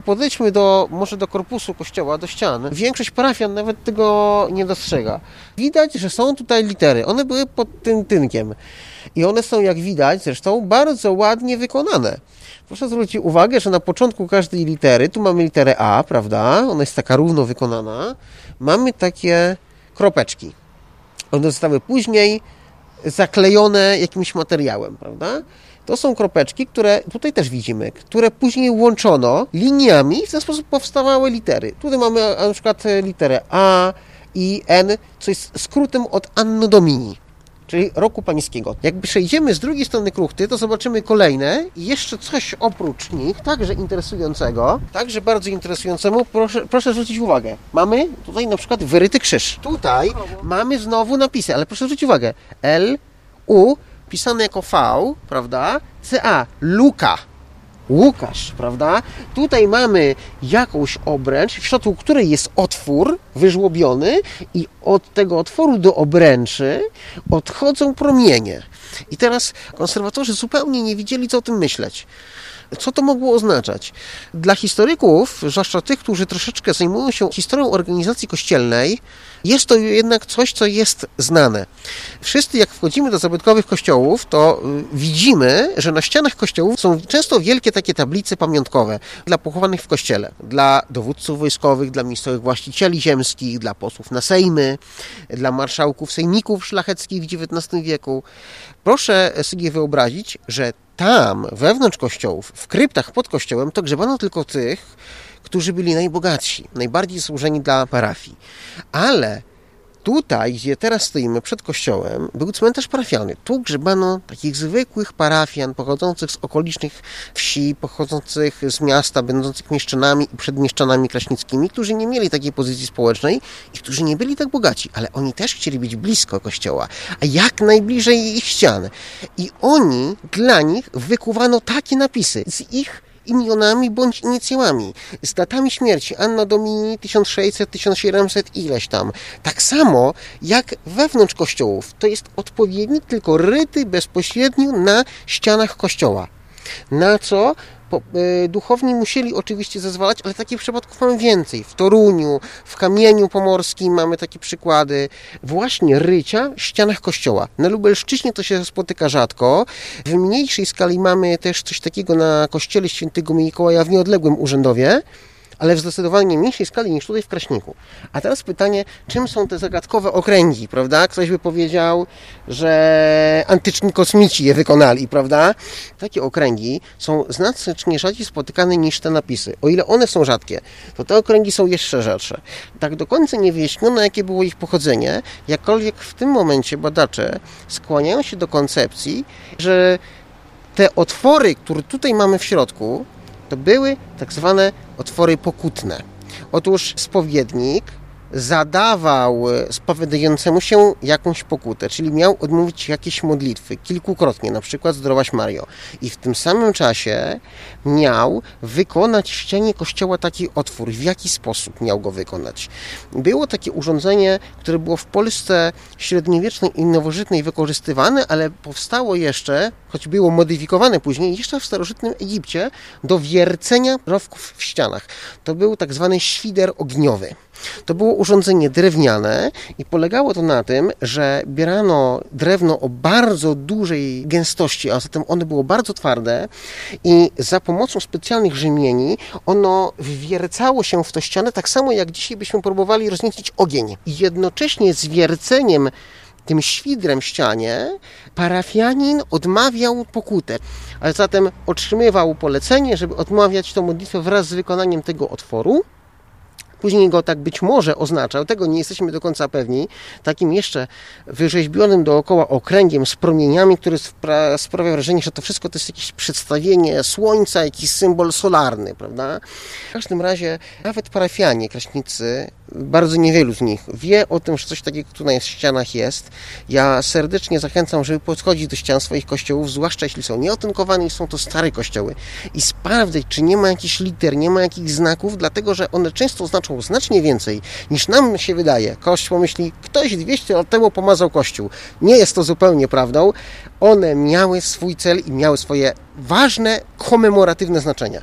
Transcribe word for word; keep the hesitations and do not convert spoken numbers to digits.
Podejdźmy do, może do korpusu kościoła, do ścian. Większość parafian nawet tego nie dostrzega. Widać, że są tutaj litery. One były pod tym tynkiem. I one są, jak widać, zresztą bardzo ładnie wykonane. Proszę zwrócić uwagę, że na początku każdej litery, tu mamy literę A, prawda? Ona jest taka równo wykonana. Mamy takie kropeczki. One zostały później zaklejone jakimś materiałem, prawda? To są kropeczki, które tutaj też widzimy, które później łączono liniami i w ten sposób powstawały litery. Tutaj mamy na przykład literę A i N, co jest skrótem od Anno Domini, czyli roku pańskiego. Jak przejdziemy z drugiej strony kruchty, to zobaczymy kolejne i jeszcze coś oprócz nich, także interesującego, także bardzo interesującemu, proszę, proszę zwrócić uwagę. Mamy tutaj na przykład wyryty krzyż. Tutaj mamy znowu napisy, ale proszę zwrócić uwagę. L, U, pisane jako V, prawda? C A, Luka, Łukasz, prawda? Tutaj mamy jakąś obręcz, w środku której jest otwór wyżłobiony i od tego otworu do obręczy odchodzą promienie. I teraz konserwatorzy zupełnie nie wiedzieli, co o tym myśleć. Co to mogło oznaczać? Dla historyków, zwłaszcza tych, którzy troszeczkę zajmują się historią organizacji kościelnej, jest to jednak coś, co jest znane. Wszyscy, jak wchodzimy do zabytkowych kościołów, to widzimy, że na ścianach kościołów są często wielkie takie tablice pamiątkowe dla pochowanych w kościele, dla dowódców wojskowych, dla miejscowych właścicieli ziemskich, dla posłów na sejmy, dla marszałków, sejmików szlacheckich w dziewiętnastym wieku. Proszę sobie wyobrazić, że tam, wewnątrz kościołów, w kryptach pod kościołem, to grzebano tylko tych, którzy byli najbogatsi, najbardziej zasłużeni dla parafii. Ale tutaj, gdzie teraz stoimy przed kościołem, był cmentarz parafialny. Tu grzebano takich zwykłych parafian, pochodzących z okolicznych wsi, pochodzących z miasta, będących mieszczanami i przedmieszczanami kraśnickimi, którzy nie mieli takiej pozycji społecznej i którzy nie byli tak bogaci, ale oni też chcieli być blisko kościoła, a jak najbliżej ich ścian. I oni, dla nich wykuwano takie napisy z ich imionami bądź inicjałami, z datami śmierci, Anno Domini tysiąc sześćset, tysiąc siedemset, ileś tam. Tak samo jak wewnątrz kościołów. To jest odpowiednik, tylko ryty bezpośrednio na ścianach kościoła. Na co po, y, duchowni musieli oczywiście zezwalać, ale takich przypadków mamy więcej. W Toruniu, w Kamieniu Pomorskim mamy takie przykłady właśnie rycia w ścianach kościoła. Na Lubelszczyźnie to się spotyka rzadko. W mniejszej skali mamy też coś takiego na kościele świętego Mikołaja w nieodległym Urzędowie, ale w zdecydowanie mniejszej skali niż tutaj w Kraśniku. A teraz pytanie, czym są te zagadkowe okręgi, prawda? Ktoś by powiedział, że antyczni kosmici je wykonali, prawda? Takie okręgi są znacznie rzadziej spotykane niż te napisy. O ile one są rzadkie, to te okręgi są jeszcze rzadsze. Tak do końca nie wyjaśniono, jakie było ich pochodzenie, jakkolwiek w tym momencie badacze skłaniają się do koncepcji, że te otwory, które tutaj mamy w środku, to były tak zwane otwory pokutne. Otóż spowiednik zadawał spowiadającemu się jakąś pokutę, czyli miał odmówić jakieś modlitwy kilkukrotnie, na przykład Zdrowaś Mario. I w tym samym czasie miał wykonać w ścianie kościoła taki otwór. W jaki sposób miał go wykonać? Było takie urządzenie, które było w Polsce średniowiecznej i nowożytnej wykorzystywane, ale powstało jeszcze, choć było modyfikowane później, jeszcze w starożytnym Egipcie, do wiercenia rowków w ścianach. To był tak zwany świder ogniowy. To było urządzenie drewniane i polegało to na tym, że bierano drewno o bardzo dużej gęstości, a zatem ono było bardzo twarde i za pomocą specjalnych rzemieni ono wwiercało się w tę ścianę, tak samo jak dzisiaj byśmy próbowali rozniecić ogień. I jednocześnie z wierceniem tym świdrem w ścianie parafianin odmawiał pokutę, ale zatem otrzymywał polecenie, żeby odmawiać tę modlitwę wraz z wykonaniem tego otworu. Później go tak być może oznaczał, tego nie jesteśmy do końca pewni, takim jeszcze wyrzeźbionym dookoła okręgiem z promieniami, który spra- sprawia wrażenie, że to wszystko to jest jakieś przedstawienie słońca, jakiś symbol solarny, prawda? W każdym razie nawet parafianie, kraśnicy, bardzo niewielu z nich wie o tym, że coś takiego tu na ścianach jest. Ja serdecznie zachęcam, żeby podchodzić do ścian swoich kościołów, zwłaszcza jeśli są nieotynkowane i są to stare kościoły, i sprawdzać, czy nie ma jakichś liter, nie ma jakichś znaków, dlatego że one często znaczą znacznie więcej niż nam się wydaje. Kościół myśli, ktoś dwieście lat temu pomazał kościół. Nie jest to zupełnie prawdą. One miały swój cel i miały swoje ważne, komemoratywne znaczenia.